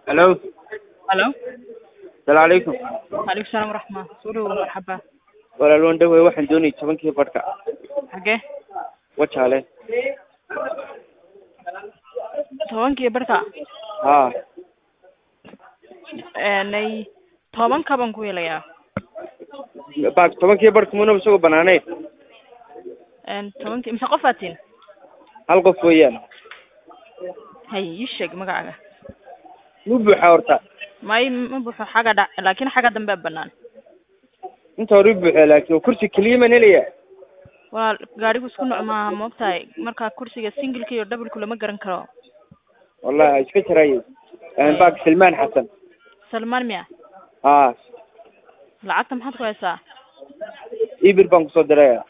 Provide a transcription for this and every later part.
الو. الو. السلام عليكم. وعليكم السلام ورحمة سولو مرحبا. walaalwan dhawey waxaan doonayay 10kii barka xagee wajaale. tobankii barka haa nay tobanka baan ku helayaa. baak 10kii barka muna isagoo banaaneed tobankii mise qof aatiin hal qof weeyaan. hay ii sheeg magacaaga. mu buuxa horta may ma buuxo xagga dhac laakiin xagga dambe bannaan. inta hore buuxa laakiin kursi kaliya ma helaya. waa gaarigu isku nooc maaha moogtahay marka kursiga singleka iyo doubleka lama garan karo. wallahi iska jiraayay baak Salmaan Xasan. Salmaan miya haa lacagta maxaad ku haysaa? ibir baan kusoo diraya.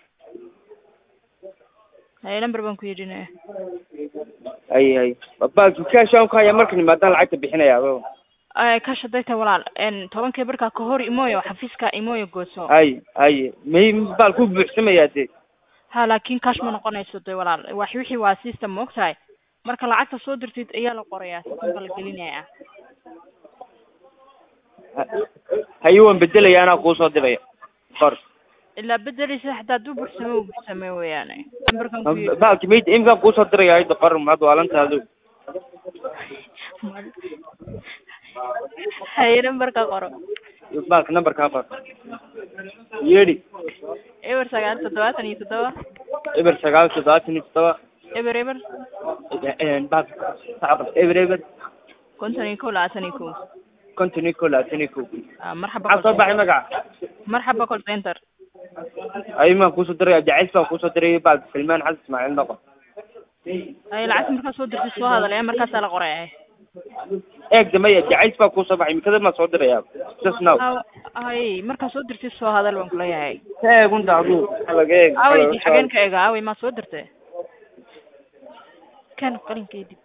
hay number baan ku yidhinaya. ay baak cash aan ku haya markan maadaama lacagta bixinayaa. kash hadayta walaal tobankii barka ka hor imooyo xafiiska imooyo gooso. ay may baal ku buuxsamayaa de. ha laakiin kash ma noqonayso de walaal wixii waa system moogtahay marka lacagta soo dirtid ayaa la qorayaa systemka la gelinayaa. hayo waan bedelayaa anaa kuu soo diraya qor ilaa bedelisa hadaa duu buuxsame weeyaan numberkan ku yidhi baalki mayd imkaan kuu soo diraya ayda qor maad waalantaadu. hay numberka qoro baalka numberkaa qor yeedhi eber 977 eber 977 eber baak eber konton kontoniko marxaba maxaa soo baxay magaca marxaba call center aymaan kuusoo diraya jacays baan kuusoo diraya baak Salmaan Xasan Ismaaciil noqo. ay lacagta markaa soo dirtid soo hadalaya markaasaa la qoraya. eeg damaya jacays baa kuusoo baxay mikada maa soo diraya just now. hay markaa soo dirtid soo hadal baan kuleeyahay. eeg unta aduu laga eeg awey xageen ka eega awey maa soo dirtay kan qalinkeedii